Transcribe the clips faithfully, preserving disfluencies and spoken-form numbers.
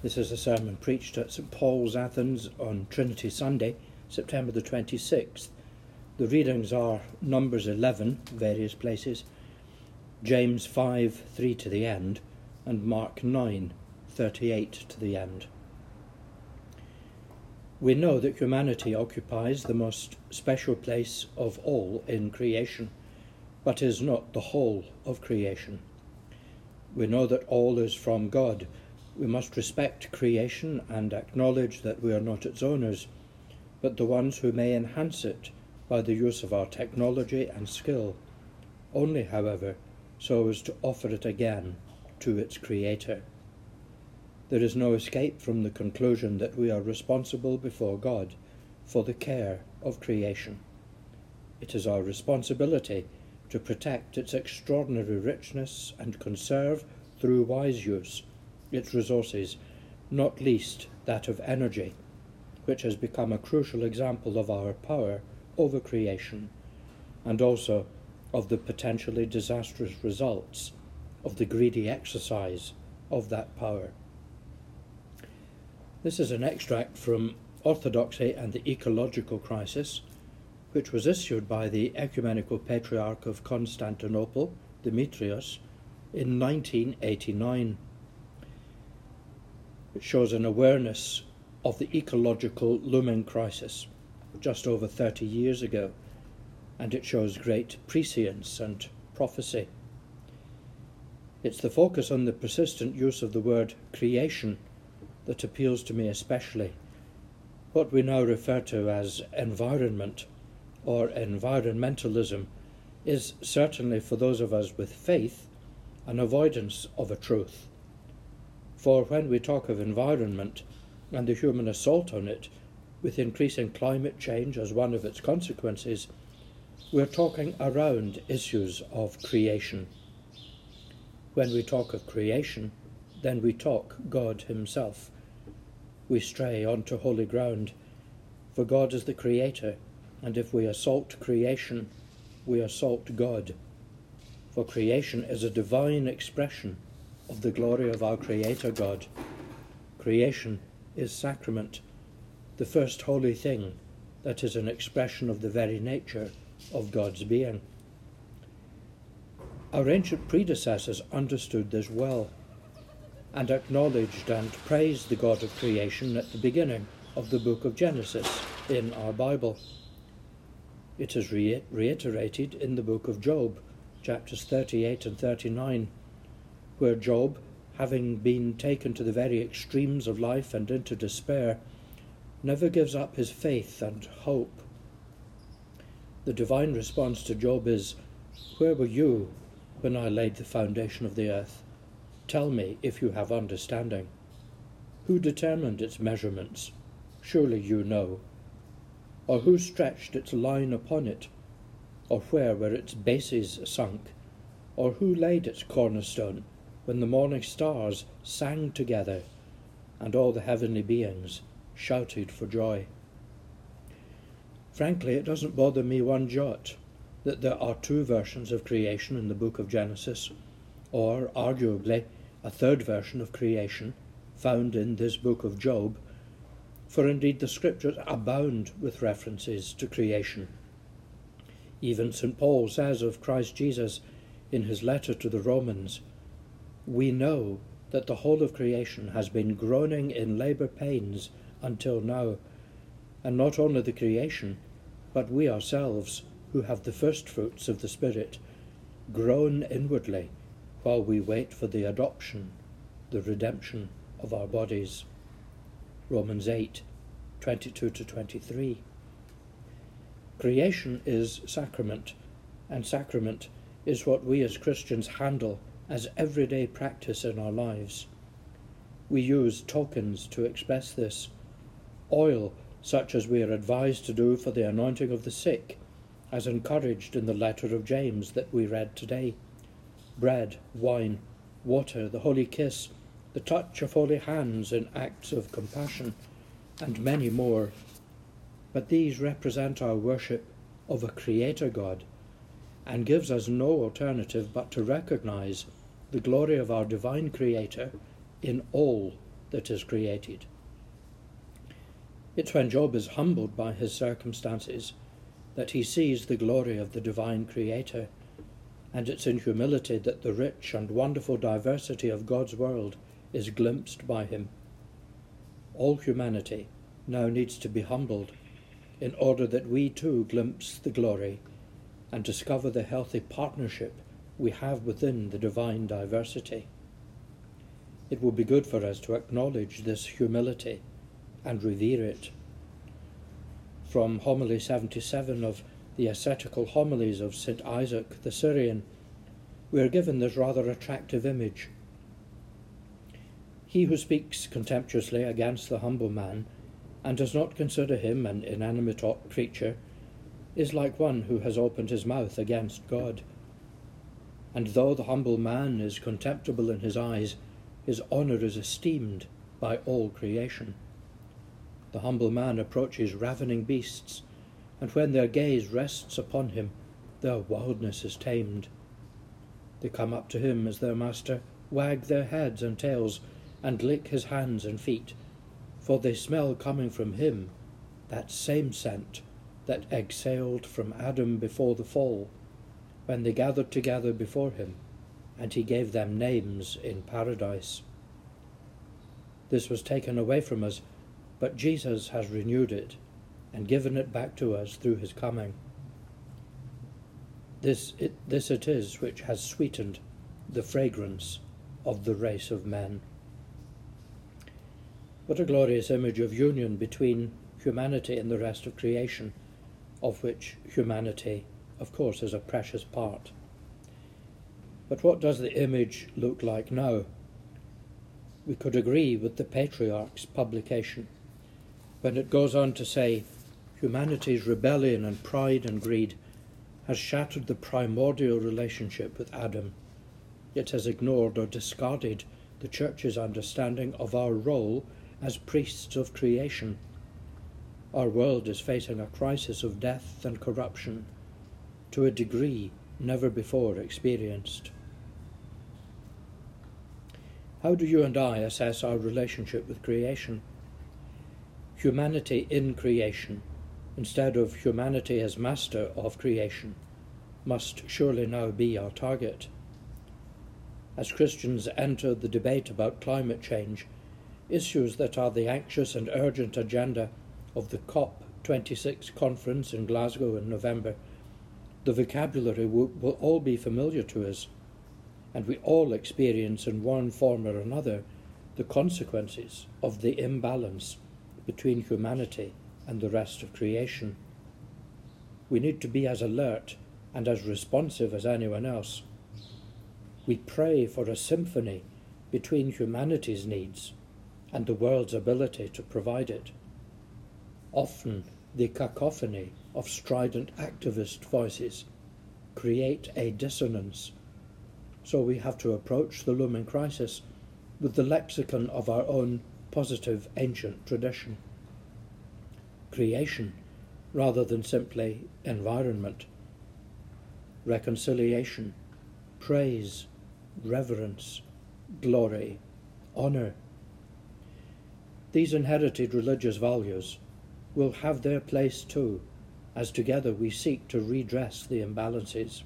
This is a sermon preached at St Paul's, Athens on Trinity Sunday, September the twenty-sixth. The readings are Numbers eleven, various places, James five, three to the end, and Mark nine, thirty-eight to the end. We know that humanity occupies the most special place of all in creation, but is not the whole of creation. We know that all is from God. We must respect creation and acknowledge that we are not its owners, but the ones who may enhance it by the use of our technology and skill, only, however, so as to offer it again to its creator. There is no escape from the conclusion that we are responsible before God for the care of creation. It is our responsibility to protect its extraordinary richness and conserve, through wise use, its resources, not least that of energy, which has become a crucial example of our power over creation, and also of the potentially disastrous results of the greedy exercise of that power. This is an extract from Orthodoxy and the Ecological Crisis, which was issued by the Ecumenical Patriarch of Constantinople, Demetrius, in nineteen eighty-nine. It shows an awareness of the ecological looming crisis just over thirty years ago, and it shows great prescience and prophecy. It's the focus on the persistent use of the word creation that appeals to me especially. What we now refer to as environment or environmentalism is certainly, for those of us with faith, an avoidance of a truth. For when we talk of environment and the human assault on it, with increasing climate change as one of its consequences, we're talking around issues of creation. When we talk of creation, then we talk God himself. We stray onto holy ground, for God is the creator, and if we assault creation, we assault God. For creation is a divine expression of the glory of our Creator God. Creation is sacrament, the first holy thing that is an expression of the very nature of God's being. Our ancient predecessors understood this well, and acknowledged and praised the God of creation at the beginning of the book of Genesis in our Bible. It is re- reiterated in the book of Job, chapters thirty-eight and thirty-nine, where Job, having been taken to the very extremes of life and into despair, never gives up his faith and hope. The divine response to Job is, "Where were you when I laid the foundation of the earth? Tell me if you have understanding. Who determined its measurements? Surely you know. Or who stretched its line upon it? Or where were its bases sunk? Or who laid its cornerstone when the morning stars sang together and all the heavenly beings shouted for joy?" Frankly, it doesn't bother me one jot that there are two versions of creation in the book of Genesis, or arguably a third version of creation found in this book of Job, for indeed the scriptures abound with references to creation. Even Saint Paul says of Christ Jesus in his letter to the Romans, "We know that the whole of creation has been groaning in labour pains until now, and not only the creation, but we ourselves, who have the first fruits of the Spirit, groan inwardly while we wait for the adoption, the redemption of our bodies." Romans eight, twenty-two to twenty-three. Creation is sacrament, and sacrament is what we as Christians handle as everyday practice in our lives. We use tokens to express this. Oil, such as we are advised to do for the anointing of the sick, as encouraged in the letter of James that we read today. Bread, wine, water, the holy kiss, the touch of holy hands in acts of compassion, and many more. But these represent our worship of a Creator God, and gives us no alternative but to recognize the glory of our divine Creator in all that is created. It's when Job is humbled by his circumstances that he sees the glory of the divine Creator, and it's in humility that the rich and wonderful diversity of God's world is glimpsed by him. All humanity now needs to be humbled in order that we too glimpse the glory and discover the healthy partnership we have within the divine diversity. It will be good for us to acknowledge this humility and revere it. From Homily seventy-seven of the ascetical homilies of Saint Isaac the Syrian, we are given this rather attractive image. He who speaks contemptuously against the humble man and does not consider him an inanimate creature is like one who has opened his mouth against God. And though the humble man is contemptible in his eyes, his honour is esteemed by all creation. The humble man approaches ravening beasts, and when their gaze rests upon him, their wildness is tamed. They come up to him as their master, wag their heads and tails, and lick his hands and feet, for they smell coming from him that same scent that exhaled from Adam before the fall, when they gathered together before him, and he gave them names in paradise. This was taken away from us, but Jesus has renewed it and given it back to us through his coming. This it, this it is which has sweetened the fragrance of the race of men. What a glorious image of union between humanity and the rest of creation, of which humanity, of course, is a precious part. But what does the image look like now? We could agree with the Patriarch's publication when it goes on to say, humanity's rebellion and pride and greed has shattered the primordial relationship with Adam. It has ignored or discarded the Church's understanding of our role as priests of creation. Our world is facing a crisis of death and corruption to a degree never before experienced. How do you and I assess our relationship with creation? Humanity in creation, instead of humanity as master of creation, must surely now be our target. As Christians enter the debate about climate change, issues that are the anxious and urgent agenda of the COP twenty-six conference in Glasgow in November, the vocabulary will, will all be familiar to us, and we all experience in one form or another the consequences of the imbalance between humanity and the rest of creation. We need to be as alert and as responsive as anyone else. We pray for a symphony between humanity's needs and the world's ability to provide it. Often the cacophony of strident activist voices create a dissonance, so we have to approach the looming crisis with the lexicon of our own positive ancient tradition. Creation rather than simply environment. Reconciliation, praise, reverence, glory, honour. These inherited religious values will have their place too, as together we seek to redress the imbalances.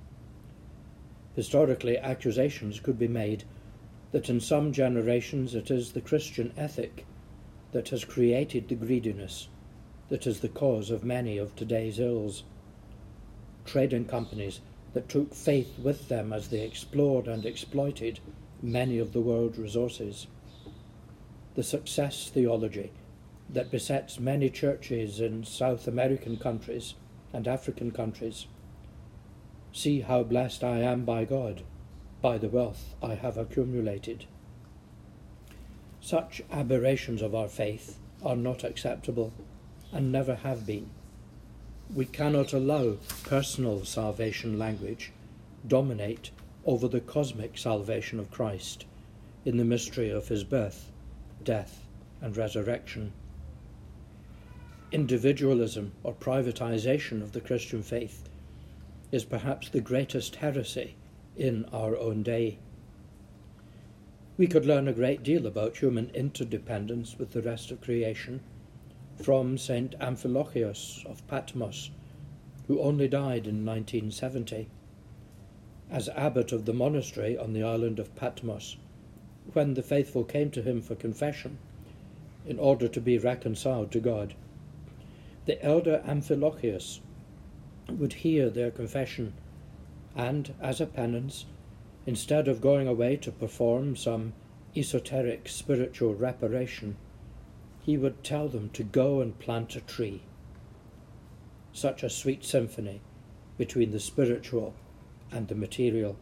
Historically, accusations could be made that in some generations it is the Christian ethic that has created the greediness that is the cause of many of today's ills. Trading companies that took faith with them as they explored and exploited many of the world's resources. The success theology that besets many churches in South American countries and African countries. See how blessed I am by God, by the wealth I have accumulated. Such aberrations of our faith are not acceptable and never have been. We cannot allow personal salvation language dominate over the cosmic salvation of Christ in the mystery of his birth, death, and resurrection. Individualism or privatization of the Christian faith is perhaps the greatest heresy in our own day. We could learn a great deal about human interdependence with the rest of creation from Saint Amphilochius of Patmos, who only died in nineteen seventy. As abbot of the monastery on the island of Patmos, when the faithful came to him for confession in order to be reconciled to God, the elder Amphilochius would hear their confession and, as a penance, instead of going away to perform some esoteric spiritual reparation, he would tell them to go and plant a tree. Such a sweet symphony between the spiritual and the material.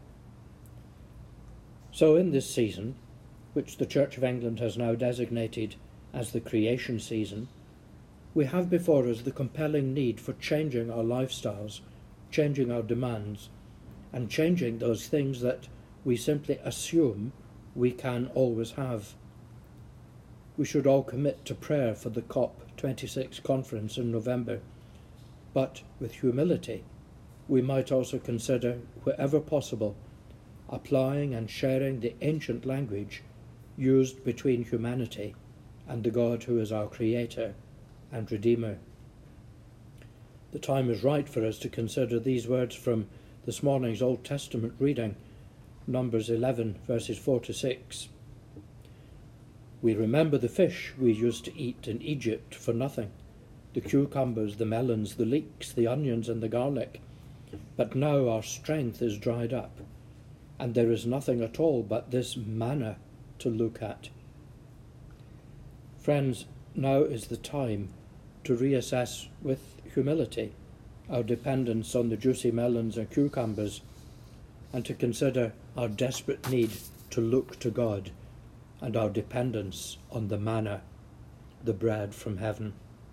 So in this season, which the Church of England has now designated as the creation season, we have before us the compelling need for changing our lifestyles, changing our demands, and changing those things that we simply assume we can always have. We should all commit to prayer for the COP twenty-six conference in November, but with humility we might also consider, wherever possible, applying and sharing the ancient language used between humanity and the God who is our Creator and Redeemer. The time is right for us to consider these words from this morning's Old Testament reading, Numbers eleven, verses four to six. We remember the fish we used to eat in Egypt for nothing, the cucumbers, the melons, the leeks, the onions and the garlic. But now our strength is dried up, and there is nothing at all but this manna to look at. Friends, now is the time to reassess with humility our dependence on the juicy melons and cucumbers, and to consider our desperate need to look to God and our dependence on the manna, the bread from heaven.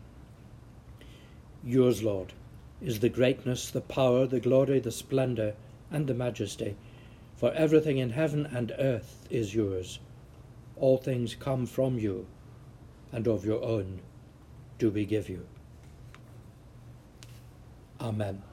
Yours, Lord, is the greatness, the power, the glory, the splendour, and the majesty, for everything in heaven and earth is yours. All things come from you, and of your own do we give you. Amen.